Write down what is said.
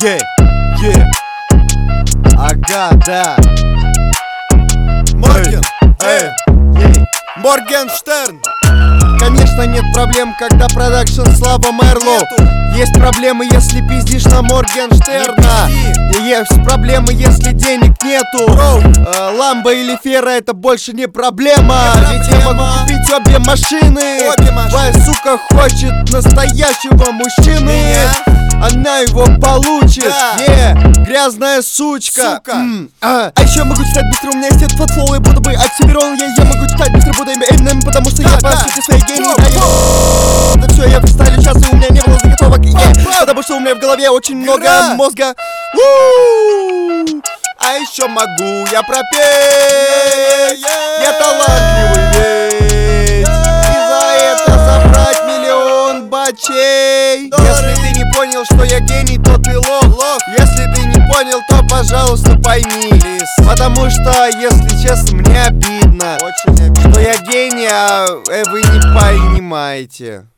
Ага, да. Моргенштерн. Конечно, нет проблем, когда продакшн Слава Мэрлоу. Есть проблемы, если пиздишь на Моргенштерна. И есть проблемы, если денег нету. Ламбо или Фера — это больше не проблема. Ведь я могу купить обе машины. Твоя сука хочет настоящего мужчины. Она его получит, грязная сучка. А еще могу читать быстро, у меня есть этот флоу, и буду бы Оксимирон. Я могу читать быстро, буду Эминем, потому что я по сути своей гений. Да все, я фристайлю сейчас, и у меня не было заготовок. Потому что у меня в голове очень много мозга. А еще могу я пропеть. Я талантливый ведь. И за это забрать миллион бачей. Если ты не понял, что я гений, то ты лох. Если ты не понял, то, пожалуйста, пойми. Потому что, если честно, мне обидно, что я гений, а вы не понимаете.